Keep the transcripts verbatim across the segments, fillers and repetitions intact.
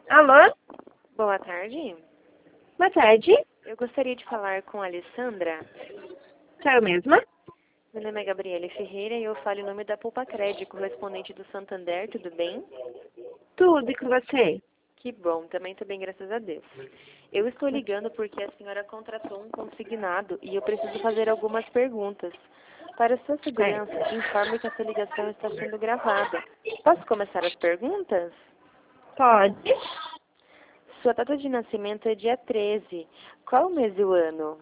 Alô? Boa tarde. Boa tarde. Eu gostaria de falar com a Alessandra. Sou eu mesma? Meu nome é Gabriele Ferreira e eu falo em nome da Poupa Crédito, correspondente do Santander, tudo bem? Tudo e com você? Que bom, também estou bem, graças a Deus. Eu estou ligando porque a senhora contratou um consignado e eu preciso fazer algumas perguntas. Para sua segurança, informe que essa ligação está sendo gravada. Posso começar as perguntas? Pode. Sua data de nascimento é dia treze. Qual o mês e o ano?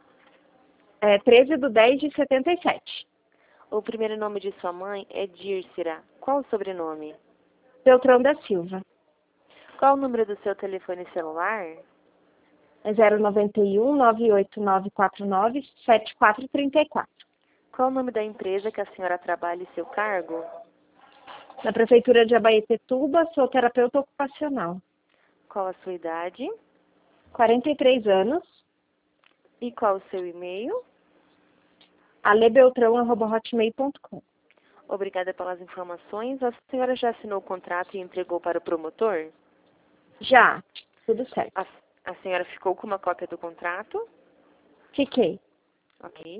É treze do dez de setenta e sete. O primeiro nome de sua mãe é Dírsira. Qual o sobrenome? Beltrão da Silva. Qual o número do seu telefone celular? É zero nove um, nove oito nove quatro nove, sete quatro três quatro. Qual o nome da empresa que a senhora trabalha e seu cargo? Na Prefeitura de Abaetetuba, sou terapeuta ocupacional. Qual a sua idade? quarenta e três anos. E qual o seu e-mail? alebeltrão arroba hotmail ponto com. Obrigada pelas informações. A senhora já assinou o contrato e entregou para o promotor? Já. Tudo certo. A, a senhora ficou com uma cópia do contrato? Fiquei. Ok.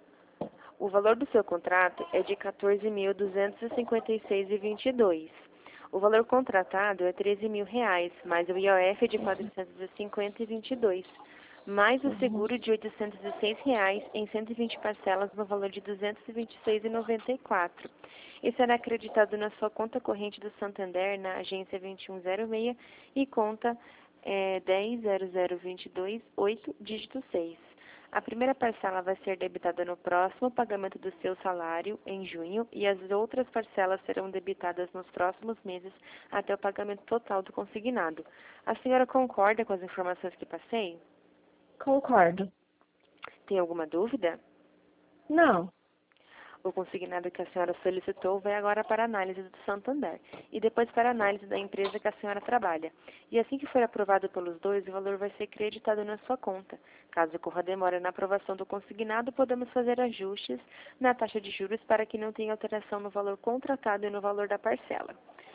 O valor do seu contrato é de quatorze mil duzentos e cinquenta e seis reais e vinte e dois centavos. O valor contratado é treze mil reais, mais o I O F é de quatrocentos e cinquenta reais e vinte e dois centavos, mais o seguro de oitocentos e seis reais em cento e vinte parcelas no valor de duzentos e vinte e seis reais e noventa e quatro centavos. E será acreditado na sua conta corrente do Santander, na agência vinte e um zero seis e conta é, dez zero zero dois dois oito, dígito seis. A primeira parcela vai ser debitada no próximo pagamento do seu salário, em junho, e as outras parcelas serão debitadas nos próximos meses até o pagamento total do consignado. A senhora concorda com as informações que passei? Concordo. Tem alguma dúvida? Não. O consignado que a senhora solicitou vai agora para a análise do Santander e depois para a análise da empresa que a senhora trabalha. E assim que for aprovado pelos dois, o valor vai ser creditado na sua conta. Caso ocorra demora na aprovação do consignado, podemos fazer ajustes na taxa de juros para que não tenha alteração no valor contratado e no valor da parcela.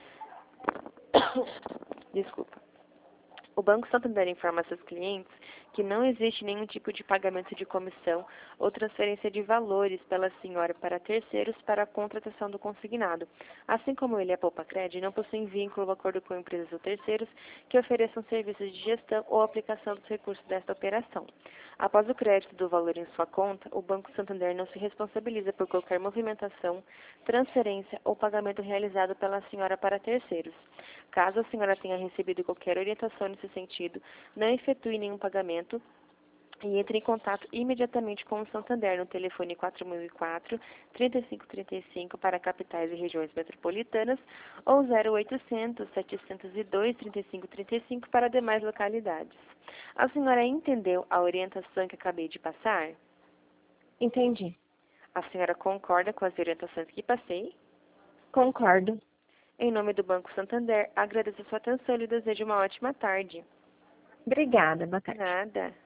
Desculpa. O Banco Santander informa a seus clientes que não existe nenhum tipo de pagamento de comissão ou transferência de valores pela senhora para terceiros para a contratação do consignado. Assim como ele é Poupa Crédito, não possui vínculo ou acordo com empresas ou terceiros que ofereçam serviços de gestão ou aplicação dos recursos desta operação. Após o crédito do valor em sua conta, o Banco Santander não se responsabiliza por qualquer movimentação, transferência ou pagamento realizado pela senhora para terceiros. Caso a senhora tenha recebido qualquer orientação nesse sentido, não efetue nenhum pagamento e entre em contato imediatamente com o Santander no telefone quatro mil e quatro, trinta e cinco trinta e cinco para capitais e regiões metropolitanas ou zero oitocentos, setecentos e dois, trinta e cinco trinta e cinco para demais localidades. A senhora entendeu a orientação que acabei de passar? Entendi. A senhora concorda com as orientações que passei? Concordo. Em nome do Banco Santander, agradeço a sua atenção e lhe desejo uma ótima tarde. Obrigada. Boa tarde. Nada.